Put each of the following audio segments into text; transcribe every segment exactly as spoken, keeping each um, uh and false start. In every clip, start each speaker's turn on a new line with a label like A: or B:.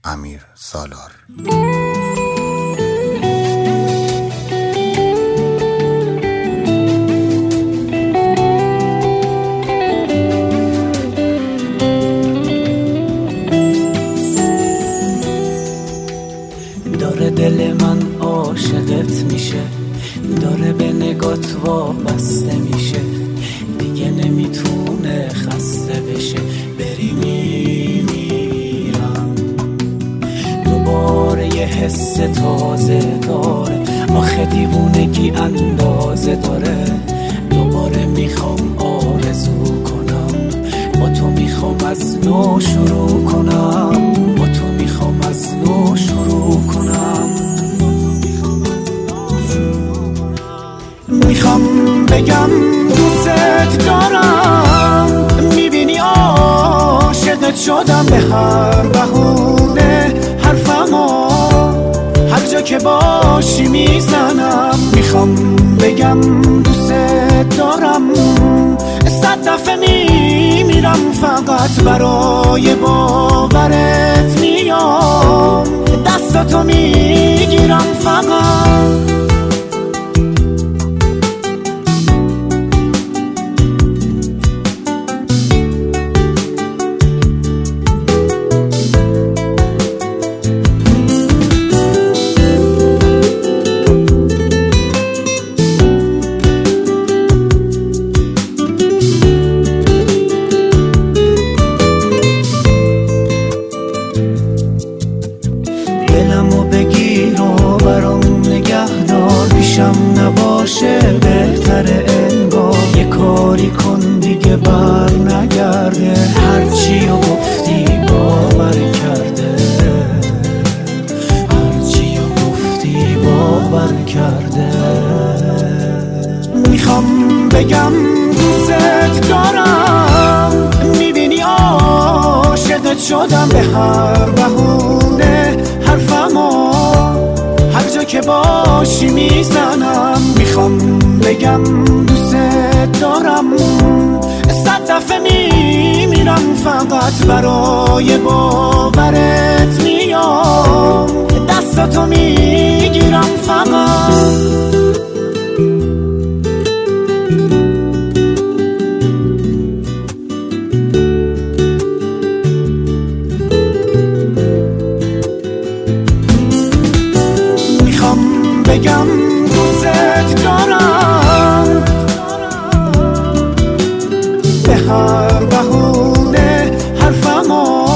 A: امیر سالار.
B: داره دل من عاشقت میشه، داره به نگات وابسته میشه، دیگه نمیتونه خسته بشه. بری میمیرم دوباره، یه حس تازه داره، آخه دیوونگی اندازه داره. دوباره میخوام آرزو کنم، با تو میخوام از نو شروع کنم، با تو میخوام از نو شروع کنم. میخوام بگم دوست دارم، میبینی عاشقت شدم، به هر بهونه حرفمو هر جا که باشی میزنم. میخوام بگم دوست دارم، صد دفعه میمیرم فقط برای باورت میام، دستاتو میگیرم فقط. دلمو بگیر و برام نگه دار، پیشم نباشه بهتره انگار. یه کاری کن دیگه بر نگرده، هرچی رو گفتی باور کرده، هرچی رو گفتی باور کرده. میخوام بگم دوست دارم، میبینی عاشقت شدم، به هر بهونه حرفمو هر جا که باشی میزنم. میخوام بگم دوست دارم، صد دفعه میمیرم فقط برای باورت میام، دستاتو میگیرم فقط. بگم دوست دارم، به هر بهونه حرفمو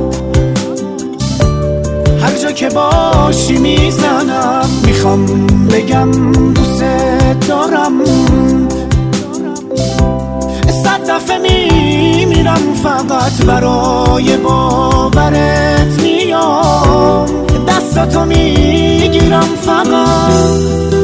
B: هر جا که باشی میزنم. میخوام بگم دوست دارم، صد دفعه میمیرم فقط برای باورت میام، دستاتو میگیرم فقط.